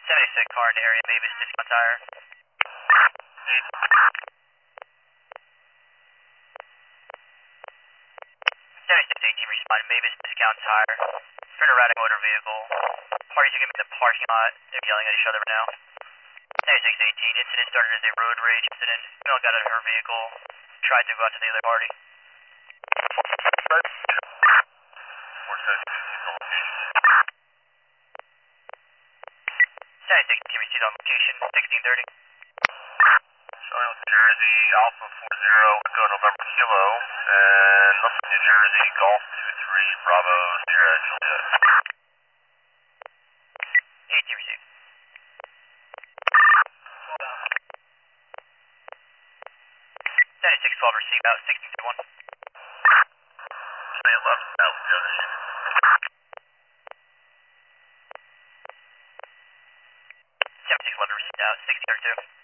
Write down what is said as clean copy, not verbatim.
76 car in the area, Mavis discount tire. 7618 responding, Mavis discount tire. For an erratic motor vehicle. Parties are going to be in the parking lot. They're yelling at each other right now. 7618, incident started as a road rage incident. Female got out of her vehicle, tried to go out to the other party. 7618 received on location, 1630. Showing with Jersey, Alpha 40, go November Kilo, and North New Jersey, Golf 23, Bravo, Sierra Juliet. 18 received. 7612 received out, 1621. Showing left, out with the other ship. 7611 received out, 1632.